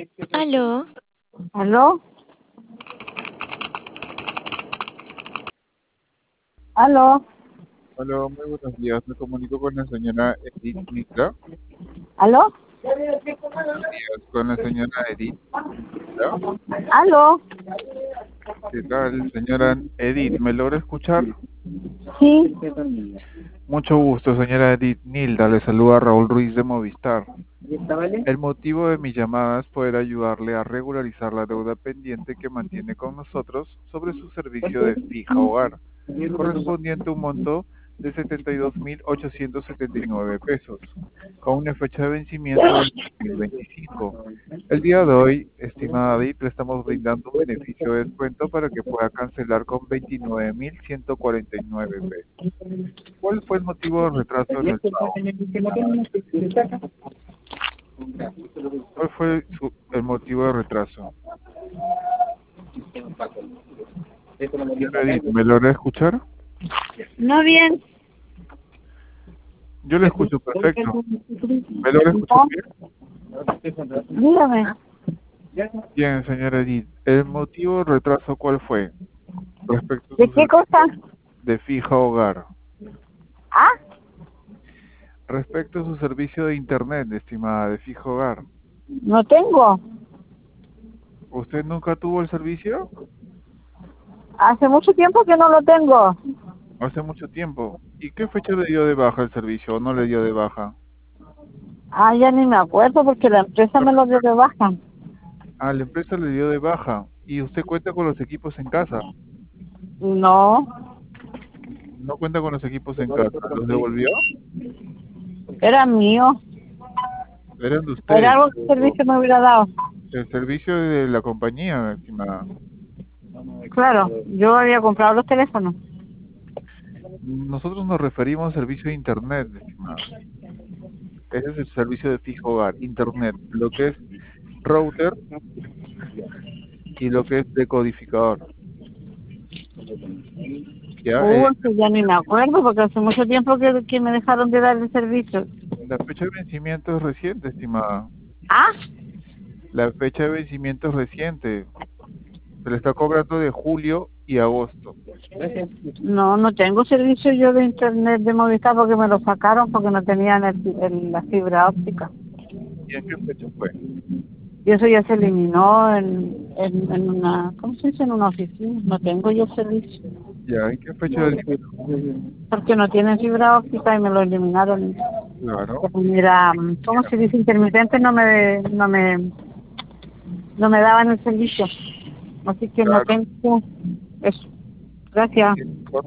Aló, ¿Aló? ¿Aló? Hola, muy buenos días. Me comunico con la señora Edith Mitra. ¿Aló? Buenos días, con la señora Edith Mitra. ¿Aló? ¿Qué tal, señora Edith? ¿Me logra escuchar? Sí. Mucho gusto, señora Edith. Nilda, le saluda Raúl Ruiz de Movistar. El motivo de mi llamada es poder ayudarle a regularizar la deuda pendiente que mantiene con nosotros sobre su servicio de fija hogar, correspondiente a un monto de 72.879 pesos, con una fecha de vencimiento del 2025. El día de hoy, estimada Edith, le estamos brindando un beneficio de descuento para que pueda cancelar con 29.149 pesos. ¿Cuál fue el motivo del retraso en el pago? ¿Cuál fue el motivo de retraso? Señora Edith, ¿me logra escuchar? No bien. Yo le escucho perfecto. ¿Me logra escuchar bien? Dígame. Bien, señora Edith. ¿El motivo del retraso cuál fue? Respecto a ¿De su qué cosa? servicio de fija hogar. ¿Ah? Respecto a su servicio de internet, estimada, de fija hogar. No tengo. ¿Usted nunca tuvo el servicio? Hace mucho tiempo que no lo tengo. Hace mucho tiempo. ¿Y qué fecha le dio de baja el servicio o no le dio de baja? Ah, ya ni me acuerdo porque la empresa me lo dio de baja. Ah, la empresa le dio de baja. ¿Y usted cuenta con los equipos en casa? No. No cuenta con los equipos en casa. ¿Los devolvió? Era mío. Eran de Era usted. algo que el servicio me hubiera dado. El servicio de la compañía, estimada. Claro, yo había comprado los teléfonos. Nosotros nos referimos al servicio de internet, estimada. Ese es el servicio de fijo hogar, internet, lo que es router y lo que es decodificador. Ya, Que ya ni me acuerdo porque hace mucho tiempo que me dejaron de dar el servicio. la fecha de vencimiento es reciente, estimada. ¿Ah? La fecha de vencimiento es reciente. Se le está cobrando de julio y agosto. No, no tengo servicio yo de internet de Movistar porque me lo sacaron porque no tenían la fibra óptica. ¿Y en qué fecha fue? Y eso ya se eliminó en una, ¿cómo se dice? En una oficina. No tengo yo servicio. Ya, ¿en qué fecha del libro? Porque no tienen fibra óptica y me lo eliminaron. Claro. De manera, ¿cómo se dice? Intermitente no me daban el servicio. Así que no Claro. tengo eso. Gracias.